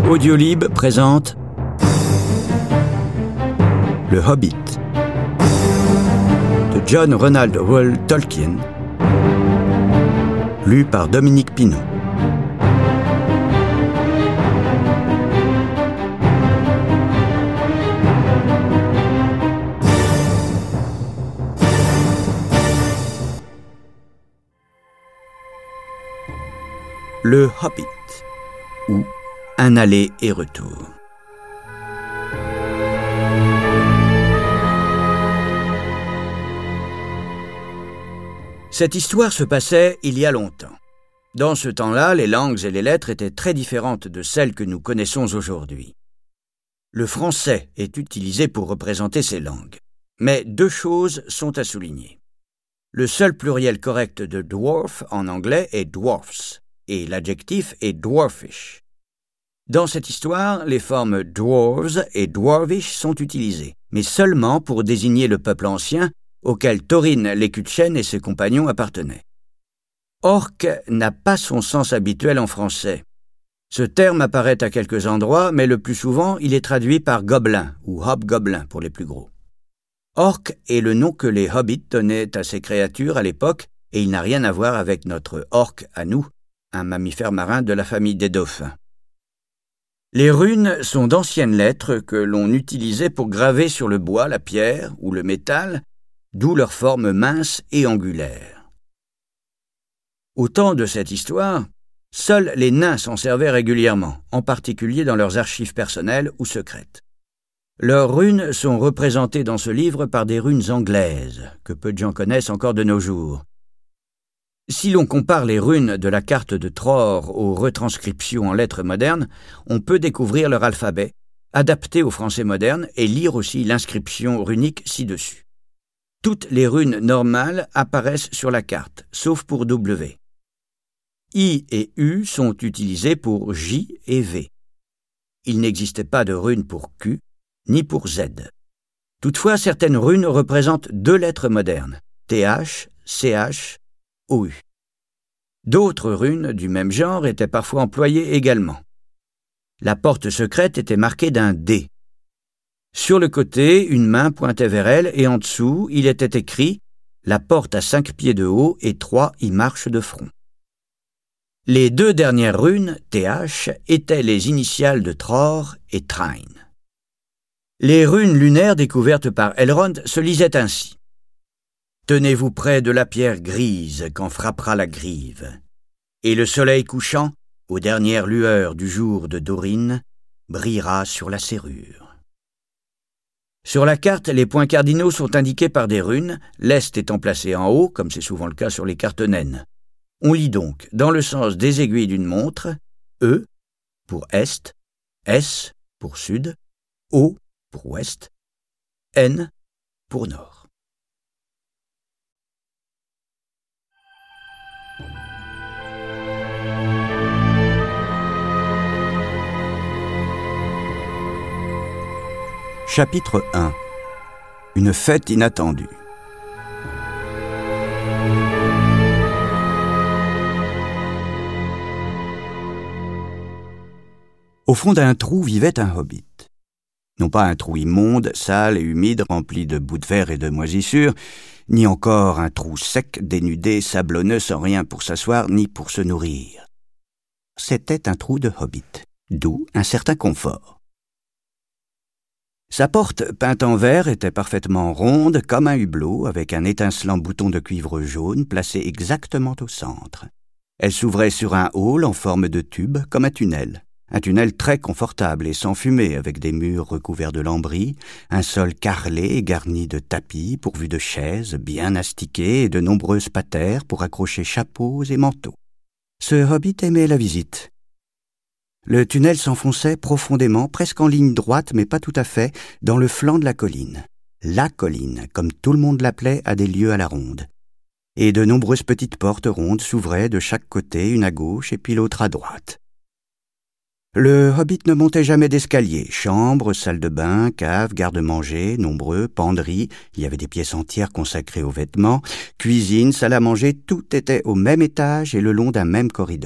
Audiolib présente Le Hobbit de John Ronald Reuel Tolkien, lu par Dominique Pinon. Le Hobbit, ou Un aller et retour. Cette histoire se passait il y a longtemps. Dans ce temps-là, les langues et les lettres étaient très différentes de celles que nous connaissons aujourd'hui. Le français est utilisé pour représenter ces langues, mais deux choses sont à souligner. Le seul pluriel correct de dwarf en anglais est dwarfs, et l'adjectif est dwarfish. Dans cette histoire, les formes dwarves et dwarvish sont utilisées, mais seulement pour désigner le peuple ancien auquel Thorin Lécutchen et ses compagnons appartenaient. Orc n'a pas son sens habituel en français. Ce terme apparaît à quelques endroits, mais le plus souvent, il est traduit par gobelin ou hobgoblin pour les plus gros. Orc est le nom que les hobbits donnaient à ces créatures à l'époque, et il n'a rien à voir avec notre orc à nous, un mammifère marin de la famille des dauphins. Les runes sont d'anciennes lettres que l'on utilisait pour graver sur le bois, la pierre ou le métal, d'où leur forme mince et angulaire. Au temps de cette histoire, seuls les nains s'en servaient régulièrement, en particulier dans leurs archives personnelles ou secrètes. Leurs runes sont représentées dans ce livre par des runes anglaises, que peu de gens connaissent encore de nos jours. Si l'on compare les runes de la carte de Tror aux retranscriptions en lettres modernes, on peut découvrir leur alphabet, adapté au français moderne, et lire aussi l'inscription runique ci-dessus. Toutes les runes normales apparaissent sur la carte, sauf pour W. I et U sont utilisées pour J et V. Il n'existait pas de runes pour Q, ni pour Z. Toutefois, certaines runes représentent deux lettres modernes, TH, CH, OU. D'autres runes du même genre étaient parfois employées également. La porte secrète était marquée d'un D. Sur le côté, une main pointait vers elle et en dessous, il était écrit « La porte a 5 pieds de haut et 3 y marchent de front ». Les deux dernières runes, TH, étaient les initiales de Tror et Train. Les runes lunaires découvertes par Elrond se lisaient ainsi. Tenez-vous près de la pierre grise quand frappera la grive, et le soleil couchant, aux dernières lueurs du jour de Dorine, brillera sur la serrure. Sur la carte, les points cardinaux sont indiqués par des runes, l'est étant placé en haut, comme c'est souvent le cas sur les cartes naines. On lit donc, dans le sens des aiguilles d'une montre, E pour est, S pour sud, O pour ouest, N pour nord. Chapitre 1. Une fête inattendue. Au fond d'un trou vivait un hobbit. Non pas un trou immonde, sale et humide, rempli de bouts de verre et de moisissures, ni encore un trou sec, dénudé, sablonneux, sans rien pour s'asseoir ni pour se nourrir. C'était un trou de hobbit, d'où un certain confort. Sa porte, peinte en vert, était parfaitement ronde comme un hublot, avec un étincelant bouton de cuivre jaune placé exactement au centre. Elle s'ouvrait sur un hall en forme de tube, comme un tunnel très confortable et sans fumée, avec des murs recouverts de lambris, un sol carrelé et garni de tapis pourvus de chaises bien astiquées et de nombreuses patères pour accrocher chapeaux et manteaux. Ce hobbit aimait la visite. Le tunnel s'enfonçait profondément, presque en ligne droite, mais pas tout à fait, dans le flanc de la colline. La colline, comme tout le monde l'appelait, à des lieues à la ronde. Et de nombreuses petites portes rondes s'ouvraient de chaque côté, une à gauche et puis l'autre à droite. Le hobbit ne montait jamais d'escalier. Chambres, salle de bain, cave, garde-manger, nombreux, penderies, il y avait des pièces entières consacrées aux vêtements, cuisine, salle à manger, tout était au même étage et le long d'un même corridor.